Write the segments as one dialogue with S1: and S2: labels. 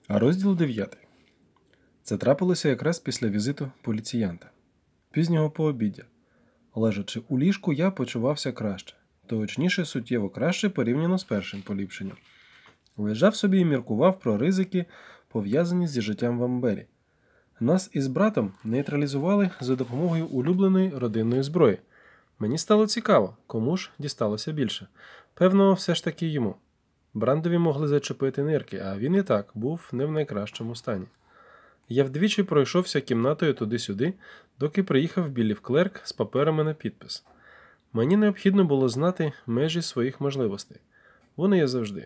S1: А розділ 9. Це трапилося якраз після візиту поліціянта. Пізнього пообіддя. Лежачи у ліжку, я почувався краще. Точніше, суттєво краще порівняно з першим поліпшенням. Лежав собі і міркував про ризики, пов'язані зі життям в Амбері. Нас із братом нейтралізували за допомогою улюбленої родинної зброї. Мені стало цікаво, кому ж дісталося більше. Певно, все ж таки йому. Брандові могли зачепити нирки, а він і так був не в найкращому стані. Я вдвічі пройшовся кімнатою туди-сюди, доки приїхав Біллів клерк з паперами на підпис. Мені необхідно було знати межі своїх можливостей. Вони є завжди.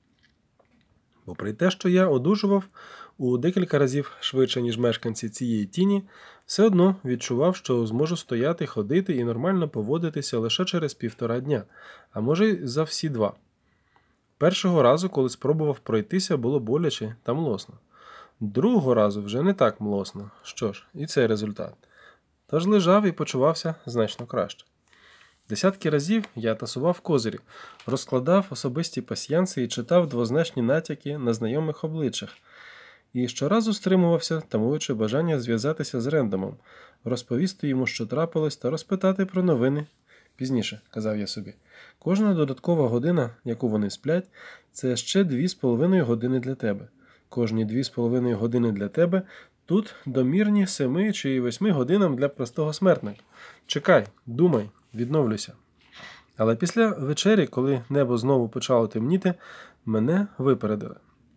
S1: Попри те, що я одужував у декілька разів швидше, ніж мешканці цієї тіні, все одно відчував, що зможу стояти, ходити і нормально поводитися лише через 1,5 дня, а може й за всі 2. Першого разу, коли спробував пройтися, було боляче та млосно. Другого разу вже не так млосно. Що ж, і цей результат. Тож лежав і почувався значно краще. Десятки разів я тасував козирів, розкладав особисті пасьянси і читав двозначні натяки на знайомих обличчях. І щоразу стримувався, тамуючи бажання зв'язатися з Рендомом, розповісти йому, що трапилось, та розпитати про новини. Пізніше, казав я собі, кожна додаткова година, яку вони сплять, це ще 2,5 години для тебе. Кожні 2,5 години для тебе тут домірні 7 чи 8 годинам для простого смертника. Чекай, думай, відновлюся. Але після вечері, коли небо знову почало темніти, мене випередили.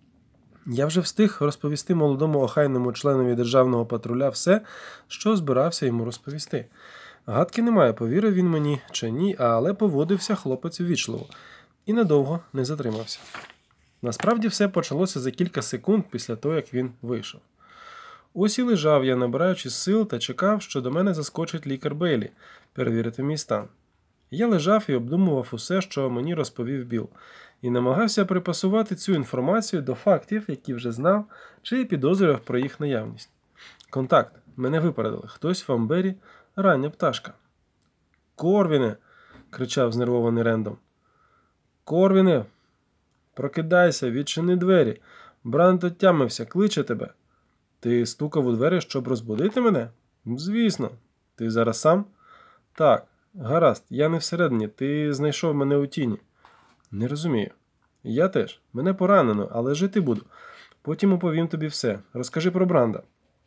S1: Я вже встиг розповісти молодому охайному членові державного патруля все, що збирався йому розповісти. Гадки немає, повірив він мені чи ні, але поводився хлопець ввічливо і надовго не затримався. Насправді все почалося за кілька секунд після того, як він вийшов. Ось і лежав я, набираючи сил, та чекав, що до мене заскочить лікар Бейлі перевірити мій стан. Я лежав і обдумував усе, що мені розповів Білл, і намагався припасувати цю інформацію до фактів, які вже знав, чи підозрював про їх наявність. Контакт. Мене випередили. Хтось в Амбері – рання пташка. «Корвіне!» – кричав знервований Рендом. «Корвіне! Прокидайся, відчини двері. Бранд отямився, кличе тебе». «Ти стукав у двері, щоб розбудити мене?» «Звісно. Ти зараз сам?» «Так. Гаразд, я не всередині. Ти знайшов мене у тіні». «Не розумію». «Я теж. Мене поранено, але жити буду. Потім оповім тобі все. Розкажи про Бранда».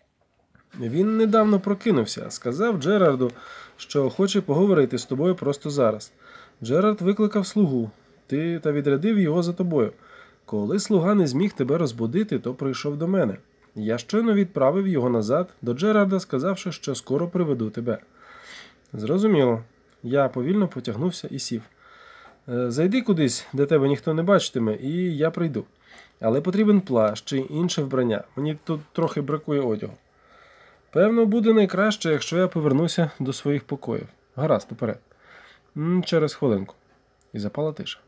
S1: «Він недавно прокинувся. Сказав Джерарду, що хоче поговорити з тобою просто зараз. Джерард викликав слугу. Ти та відрядив його за тобою. Коли слуга не зміг тебе розбудити, то прийшов до мене. Я щойно відправив його назад до Джерарда, сказавши, що скоро приведу тебе». «Зрозуміло». Я повільно потягнувся і сів. «Зайди кудись, де тебе ніхто не бачитиме, і я прийду. Але потрібен плащ чи інше вбрання. Мені тут трохи бракує одягу». «Певно, буде найкраще, якщо я повернуся до своїх покоїв. Гаразд, уперед». «Через хвилинку». І запала тиша.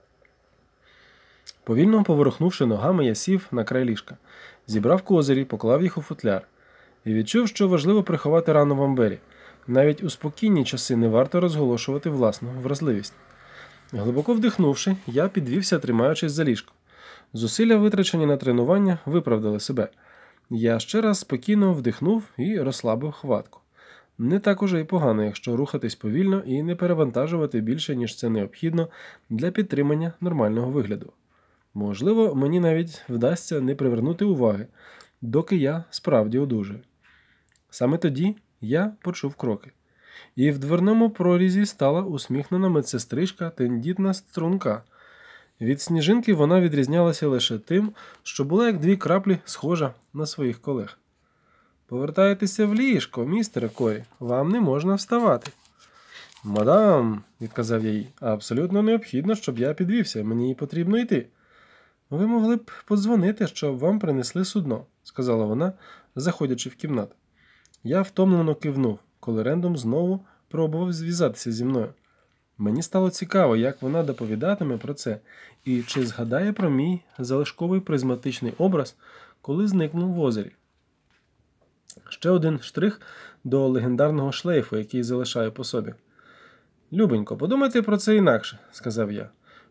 S1: Повільно поворухнувши ногами, я сів на край ліжка, зібрав козирі, поклав їх у футляр. І відчув, що важливо приховати рану в Амбері. Навіть у спокійні часи не варто розголошувати власну вразливість. Глибоко вдихнувши, я підвівся, тримаючись за ліжко. Зусилля, витрачені на тренування, виправдали себе. Я ще раз спокійно вдихнув і розслабив хватку. Не так уже й погано, якщо рухатись повільно і не перевантажувати більше, ніж це необхідно для підтримання нормального вигляду. Можливо, мені навіть вдасться не привернути уваги, доки я справді одужаю. Саме тоді я почув кроки. І в дверному прорізі стала усміхнена медсестричка, тендітна струнка. Від Сніжинки вона відрізнялася лише тим, що була як 2 краплі схожа на своїх колег. «Повертайтеся в ліжко, містере Корі, вам не можна вставати». «Мадам», – відказав я їй, – «абсолютно необхідно, щоб я підвівся, мені потрібно йти». «Ви могли б подзвонити, щоб вам принесли судно», – сказала вона, заходячи в кімнату. Я втомлено кивнув, коли Рендом знову пробував зв'язатися зі мною. Мені стало цікаво, як вона доповідатиме про це, і чи згадає про мій залишковий призматичний образ, коли зникнув в озері. Ще один штрих до легендарного шлейфу, який залишаю по собі. «Любенько, подумайте про це інакше», – сказав я.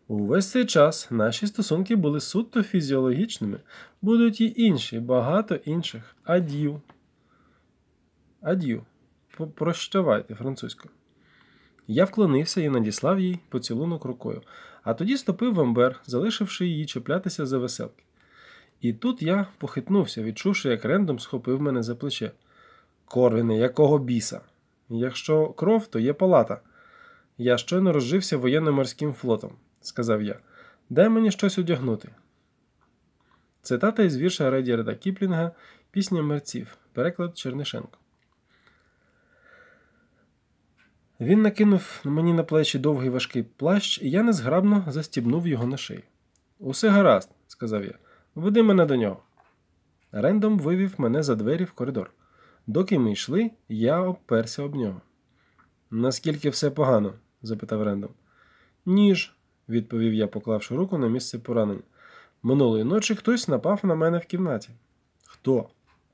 S1: Увесь цей час наші стосунки були суто фізіологічними. Будуть і інші, багато інших. Ад'ю. Ад'ю. Прощавайте французькою. Я вклонився і надіслав їй поцілунок рукою, а тоді ступив в амбер, залишивши її чіплятися за веселки. І тут я похитнувся, відчувши, як Рендом схопив мене за плече. Корвіне, якого біса? Якщо кров, то є палата. Я щойно розжився воєнно-морським флотом, сказав я. Дай мені щось одягнути. Цитата із вірша Редіарда Кіплінга «Пісня мерців», переклад Чернишенко. Він накинув мені на плечі довгий важкий плащ, і я незграбно застібнув його на шиї. «Усе гаразд», – сказав я. «Веди мене до нього». Рендом вивів мене за двері в коридор. Доки ми йшли, я обперся об нього. «Наскільки все погано?» – запитав Рендом. «Ніж», – відповів я, поклавши руку на місце поранення. «Минулої ночі хтось напав на мене в кімнаті». «Хто?»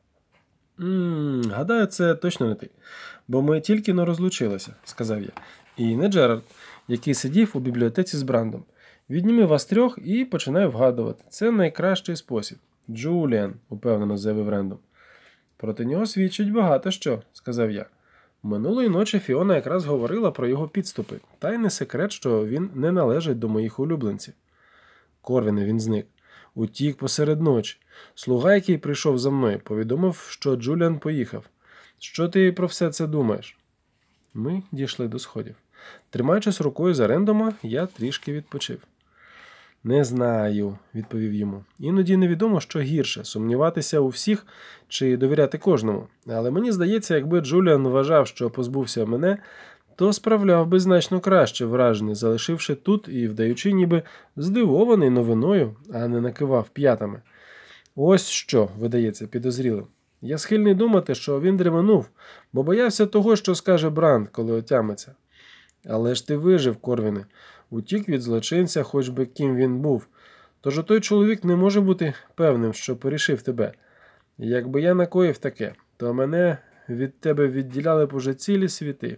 S1: Гадаю, це точно не ти, бо ми тільки не розлучилися, сказав я. І не Джерард, який сидів у бібліотеці з Брандом. Відніми вас трьох і починай вгадувати. Це найкращий спосіб. Джуліан, упевнено заявив Рендом. Проти нього свідчить багато що, сказав я. Минулої ночі Фіона якраз говорила про його підступи, та й не секрет, що він не належить до моїх улюбленців. Корвіне, він зник. Утік посеред ночі. Слуга, який прийшов за мною, повідомив, що Джуліан поїхав. Що ти про все це думаєш? Ми дійшли до сходів. Тримаючись рукою за Рендома, я трішки відпочив. Не знаю, відповів йому. Іноді невідомо, що гірше – сумніватися у всіх чи довіряти кожному. Але мені здається, якби Джуліан вважав, що позбувся мене, то справляв би значно краще враження, залишивши тут і вдаючи ніби здивований новиною, а не накивав п'ятами. Ось що, видається, підозрілим. Я схильний думати, що він дременув, бо боявся того, що скаже Бранд, коли отямиться. Але ж ти вижив, Корвіне, утік від злочинця, хоч би ким він був. Тож той чоловік не може бути певним, що порішив тебе. Якби я накоїв таке, то мене від тебе відділяли б уже цілі світи.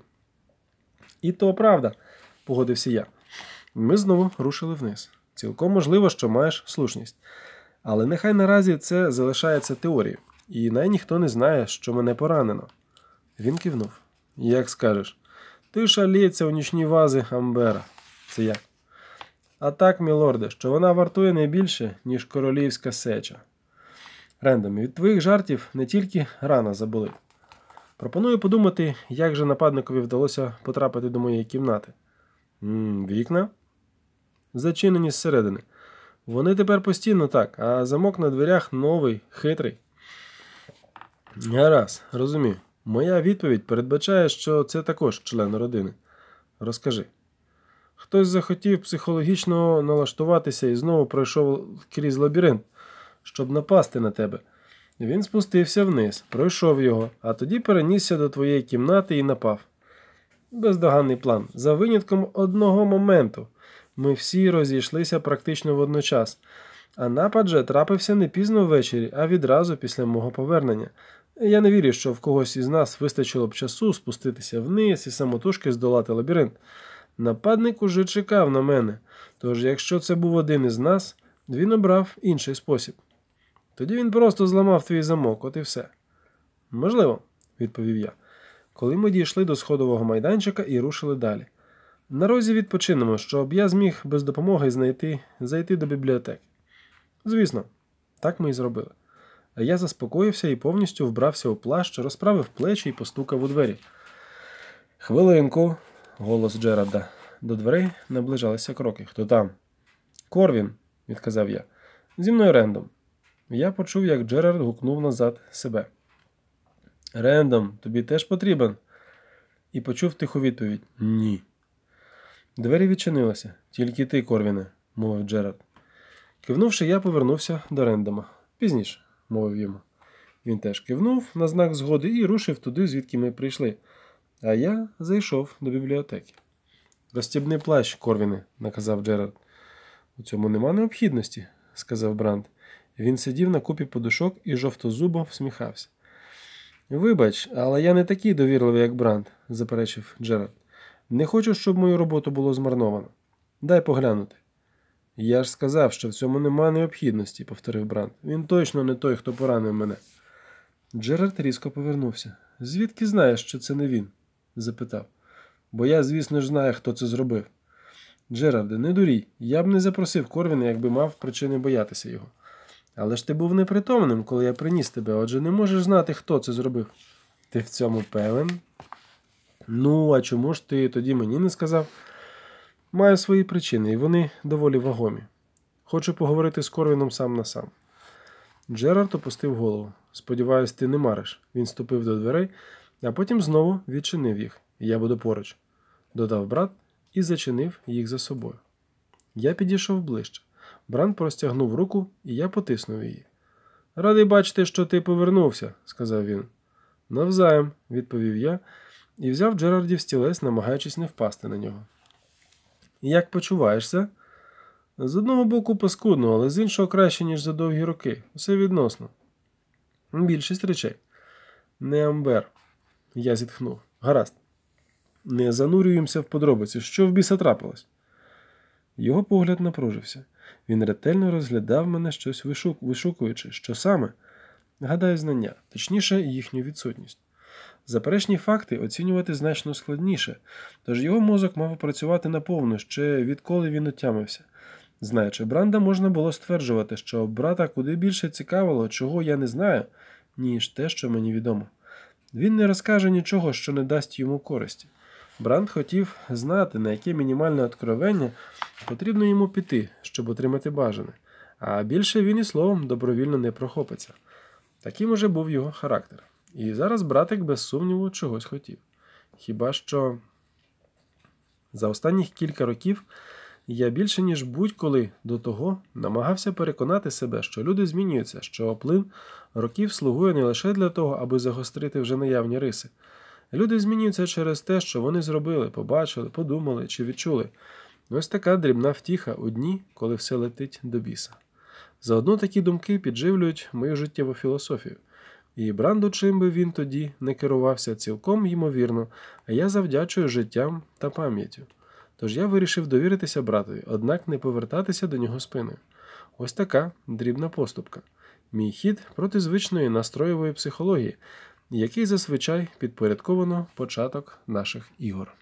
S1: І то правда, погодився я. Ми знову рушили вниз. Цілком можливо, що маєш слушність. Але нехай наразі це залишається теорією, і ніхто не знає, що мене поранено. Він кивнув. Як скажеш. Ти шаліється у нічні вази Амбера. Це я. А так, мілорде, що вона вартує не більше, ніж королівська сеча. Рендом, від твоїх жартів не тільки рана заболить. Пропоную подумати, як же нападникові вдалося потрапити до моєї кімнати. Вікна? Зачинені зсередини. Вони тепер постійно так, а замок на дверях новий, хитрий. Гаразд, розумію. Моя відповідь передбачає, що це також член родини. Розкажи. Хтось захотів психологічно налаштуватися і знову пройшов крізь лабіринт, щоб напасти на тебе. Він спустився вниз, пройшов його, а тоді перенісся до твоєї кімнати і напав. Бездоганний план. За винятком одного моменту. Ми всі розійшлися практично водночас. А напад же трапився не пізно ввечері, а відразу після мого повернення. Я не вірю, що в когось із нас вистачило б часу спуститися вниз і самотужки здолати лабіринт. Нападник уже чекав на мене, тож якщо це був один із нас, він обрав інший спосіб. Тоді він просто зламав твій замок, от і все. Можливо, відповів я, коли ми дійшли до сходового майданчика і рушили далі. На розі відпочинемо, щоб я зміг без допомоги зайти до бібліотеки. Звісно, так ми і зробили. А я заспокоївся і повністю вбрався у плащ, розправив плечі і постукав у двері. «Хвилинку», – голос Джерарда. До дверей наближалися кроки. «Хто там?» «Корвін», – відказав я. «Зі мною Рендом». Я почув, як Джерард гукнув назад себе. «Рендом, тобі теж потрібен?» І почув тиху відповідь. «Ні». Двері відчинилися. «Тільки ти, Корвіне», – мовив Джерард. Кивнувши, я повернувся до Рендома. «Пізніше», – мовив йому. Він теж кивнув на знак згоди і рушив туди, звідки ми прийшли. А я зайшов до бібліотеки. «Розстібни плащ, Корвіне», – наказав Джерард. «У цьому нема необхідності», – сказав Бранд. Він сидів на купі подушок і жовтозубо всміхався. «Вибач, але я не такий довірливий, як Бранд», – заперечив Джерард. «Не хочу, щоб мою роботу було змарновано. Дай поглянути». Я ж сказав, що в цьому нема необхідності, повторив Бранд. Він точно не той, хто поранив мене. Джерард різко повернувся. Звідки знаєш, що це не він? Запитав. Бо я, звісно ж, знаю, хто це зробив. Джерарде, не дурій. Я б не запросив Корвіна, якби мав причини боятися його. Але ж ти був непритомним, коли я приніс тебе, отже не можеш знати, хто це зробив. Ти в цьому певен? Ну, а чому ж ти тоді мені не сказав? Маю свої причини, і вони доволі вагомі. Хочу поговорити з Корвіном сам на сам. Джерард опустив голову. Сподіваюсь, ти не мариш. Він ступив до дверей, а потім знову відчинив їх. Я буду поруч, додав брат і зачинив їх за собою. Я підійшов ближче. Бранд простягнув руку, і я потиснув її. Радий бачити, що ти повернувся, сказав він. Навзаєм, відповів я, і взяв Джерардів стілець, намагаючись не впасти на нього. Як почуваєшся? З одного боку паскудно, але з іншого краще, ніж за довгі роки. Все відносно. Більшість речей. Не Амбер. Я зітхнув. Гаразд. Не занурюємося в подробиці. Що в біса трапилось? Його погляд напружився. Він ретельно розглядав мене, щось вишукуючи. Що саме? Гадаю, знання. Точніше, їхню відсутність. Заперечні факти оцінювати значно складніше, тож його мозок мав працювати наповну, ще відколи він отямився. Знаючи Бранда, можна було стверджувати, що брата куди більше цікавило, чого я не знаю, ніж те, що мені відомо. Він не розкаже нічого, що не дасть йому користі. Бранд хотів знати, на яке мінімальне откровення потрібно йому піти, щоб отримати бажане, а більше він і словом добровільно не прохопиться. Таким уже був його характер. І зараз братик без сумніву чогось хотів. Хіба що за останніх кілька років я більше, ніж будь-коли до того, намагався переконати себе, що люди змінюються, що плин років слугує не лише для того, аби загострити вже наявні риси. Люди змінюються через те, що вони зробили, побачили, подумали чи відчули. Ось така дрібна втіха у дні, коли все летить до біса. Заодно такі думки підживлюють мою життєву філософію. І Бранду, чим би він тоді не керувався, цілком ймовірно, а я завдячую життям та пам'яттю. Тож я вирішив довіритися братові, однак не повертатися до нього спиною. Ось така дрібна поступка. Мій хід проти звичної настроєвої психології, який зазвичай підпорядковано початок наших ігор.